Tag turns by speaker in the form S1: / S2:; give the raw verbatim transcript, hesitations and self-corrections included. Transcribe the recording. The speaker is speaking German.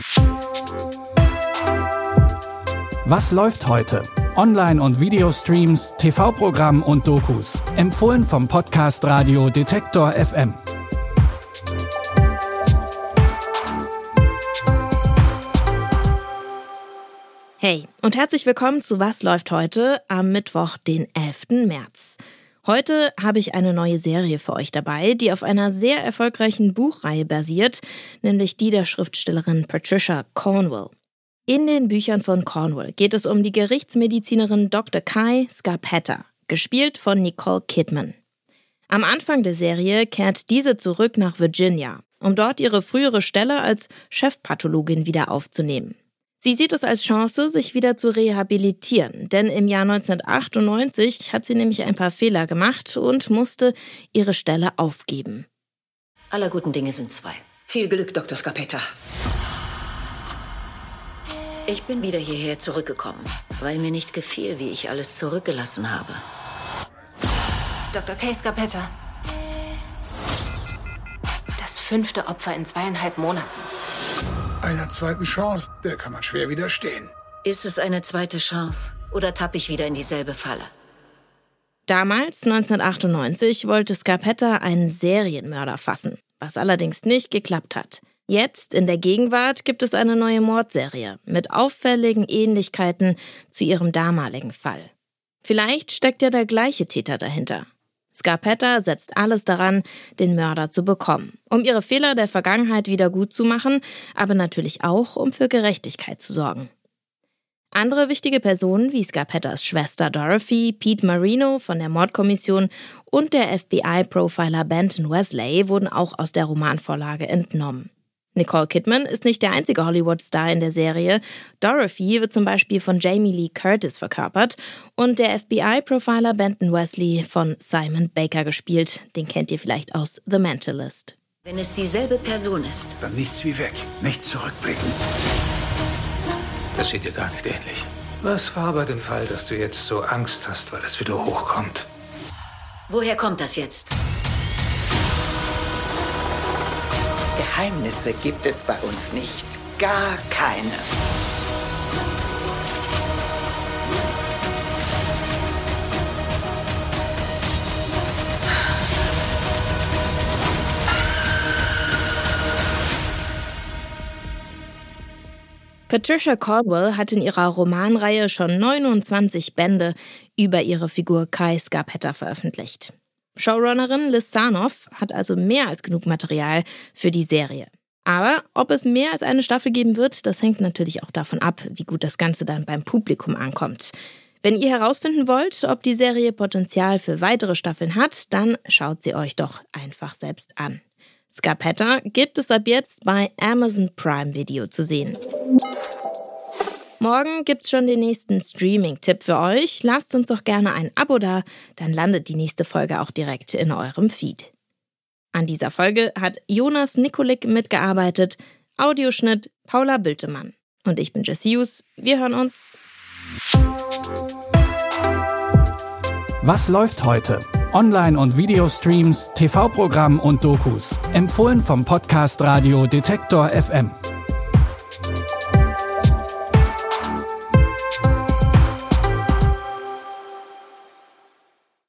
S1: Was läuft heute? Online- und Videostreams, T V-Programm und Dokus. Empfohlen vom Podcast Radio Detektor F M.
S2: Hey und herzlich willkommen zu Was läuft heute am Mittwoch, den elften März. Heute habe ich eine neue Serie für euch dabei, die auf einer sehr erfolgreichen Buchreihe basiert, nämlich die der Schriftstellerin Patricia Cornwell. In den Büchern von Cornwell geht es um die Gerichtsmedizinerin Doktor Kai Scarpetta, gespielt von Nicole Kidman. Am Anfang der Serie kehrt diese zurück nach Virginia, um dort ihre frühere Stelle als Chefpathologin wieder aufzunehmen. Sie sieht es als Chance, sich wieder zu rehabilitieren, denn im Jahr neunzehnhundertachtundneunzig hat sie nämlich ein paar Fehler gemacht und musste ihre Stelle aufgeben.
S3: Aller guten Dinge sind zwei. Viel Glück, Doktor Scarpetta. Ich bin wieder hierher zurückgekommen, weil mir nicht gefiel, wie ich alles zurückgelassen habe.
S4: Doktor Kai Scarpetta. Das fünfte Opfer in zweieinhalb Monaten.
S5: Einer zweiten Chance, der kann man schwer widerstehen.
S3: Ist es eine zweite Chance oder tappe ich wieder in dieselbe Falle?
S2: Damals, neunzehnhundertachtundneunzig, wollte Scarpetta einen Serienmörder fassen, was allerdings nicht geklappt hat. Jetzt, in der Gegenwart, gibt es eine neue Mordserie mit auffälligen Ähnlichkeiten zu ihrem damaligen Fall. Vielleicht steckt ja der gleiche Täter dahinter. Scarpetta setzt alles daran, den Mörder zu bekommen, um ihre Fehler der Vergangenheit wieder gut zu machen, aber natürlich auch, um für Gerechtigkeit zu sorgen. Andere wichtige Personen wie Scarpettas Schwester Dorothy, Pete Marino von der Mordkommission und der F B I-Profiler Benton Wesley wurden auch aus der Romanvorlage entnommen. Nicole Kidman ist nicht der einzige Hollywood-Star in der Serie. Dorothy wird zum Beispiel von Jamie Lee Curtis verkörpert und der F B I-Profiler Benton Wesley von Simon Baker gespielt. Den kennt ihr vielleicht aus The Mentalist.
S3: Wenn es dieselbe Person ist,
S5: Dann nichts wie weg, nichts zurückblicken.
S6: Das sieht dir gar nicht ähnlich. Was war aber den Fall, dass du jetzt so Angst hast, weil es wieder hochkommt?
S3: woher kommt das jetzt?
S7: Geheimnisse gibt es bei uns nicht. Gar keine.
S2: Patricia Cornwell hat in ihrer Romanreihe schon neunundzwanzig Bände über ihre Figur Kai Scarpetta veröffentlicht. Showrunnerin Liz Sarnoff hat also mehr als genug Material für die Serie. Aber ob es mehr als eine Staffel geben wird, das hängt natürlich auch davon ab, wie gut das Ganze dann beim Publikum ankommt. Wenn ihr herausfinden wollt, ob die Serie Potenzial für weitere Staffeln hat, dann schaut sie euch doch einfach selbst an. Scarpetta gibt es ab jetzt bei Amazon Prime Video zu sehen. Morgen gibt's schon den nächsten Streaming-Tipp für euch. Lasst uns doch gerne ein Abo da, dann landet die nächste Folge auch direkt in eurem Feed. An dieser Folge hat Jonas Nikolik mitgearbeitet, Audioschnitt Paula Bültemann. Und ich bin Jessie Hughes. Wir hören uns.
S1: Was läuft heute? Online- und Videostreams, T V-Programm und Dokus. Empfohlen vom Podcast Radio Detektor F M.